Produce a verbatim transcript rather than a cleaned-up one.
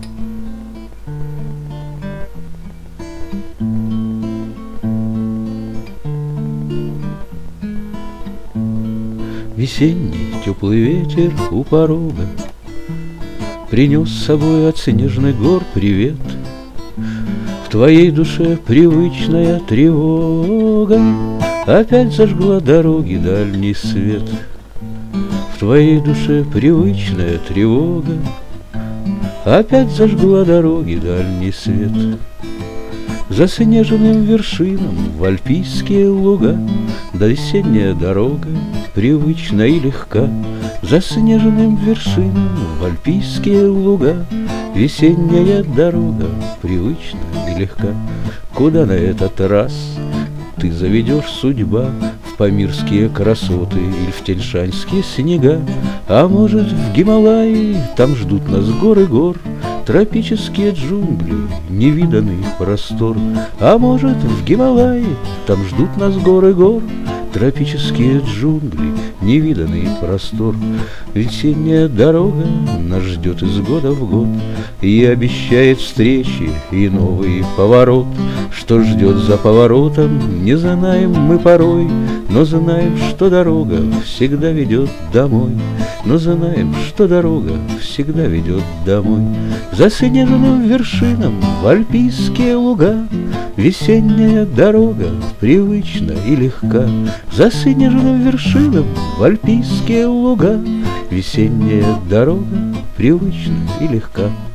Весенний теплый ветер у порога принес с собой от снежных гор привет. В твоей душе привычная тревога опять зажгла дороги дальний свет. В твоей душе привычная тревога опять зажгла дороги дальний свет. Заснеженным вершинам в альпийские луга да весенняя дорога привычна и легка. Заснеженным вершинам в альпийские луга весенняя дорога привычна и легка. Куда на этот раз ты заведешь, судьба? В памирские красоты или в тяньшанские снега? А может, в Гималаи, там ждут нас горы гор, тропические джунгли, невиданный простор. А может, в Гималаи, там ждут нас горы гор, тропические джунгли, невиданный простор. Весенняя дорога нас ждет из года в год и обещает встречи и новый поворот. Что ждет за поворотом, не знаем мы порой, но знаем, что дорога всегда ведет домой. Но знаем, что дорога всегда ведет домой. Заснеженным вершинам в альпийские луга весенняя дорога привычна и легка. Заснеженным вершинам в альпийские луга весенняя дорога привычна и легка.